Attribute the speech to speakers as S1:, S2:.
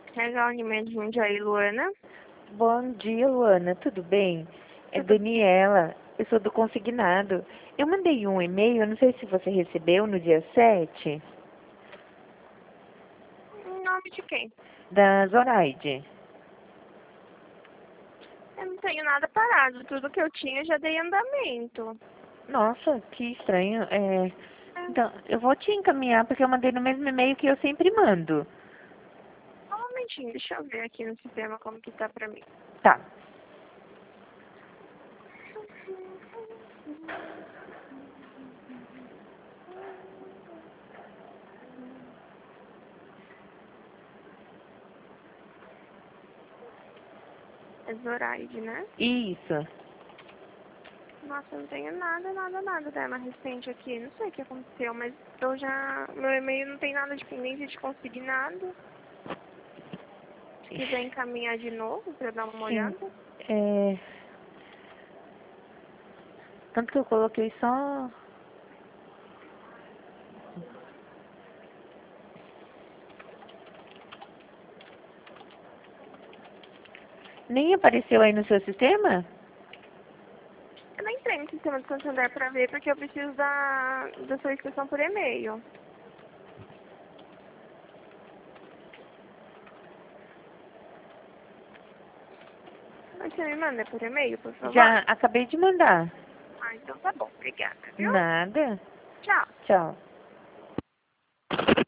S1: Legal, de Jundiaí, Luana.
S2: Bom dia, Luana. Tudo bem? É
S1: Tudo
S2: Daniela. Eu sou do consignado. Eu mandei um e-mail, eu não sei se você recebeu no dia 7,
S1: em nome de quem?
S2: da Zoraide.
S1: Eu não tenho nada parado. Tudo que eu tinha eu já dei andamento.
S2: Nossa, que estranho.
S1: É,
S2: Então, eu vou te encaminhar porque eu mandei no mesmo e-mail que eu sempre mando.
S1: só um momentinho, deixa eu ver aqui no sistema como que tá pra mim.
S2: Tá.
S1: É Zoraide, né?
S2: Isso.
S1: Nossa, eu não tenho nada dela recente aqui. Não sei o que aconteceu, mas eu já. Meu e-mail não tem nada de pendência de conseguir nada. Se quiser encaminhar de novo pra eu dar uma
S2: Sim.
S1: olhada.
S2: É... Tanto que eu coloquei só. Nem apareceu aí no seu sistema?
S1: Eu nem entrei no sistema do Santander pra ver, porque eu preciso da sua inscrição por e-mail. Mas você me manda por e-mail, por favor?
S2: Já acabei de mandar.
S1: Ah, então tá bom. Obrigada, viu?
S2: Nada.
S1: Tchau.
S2: Tchau.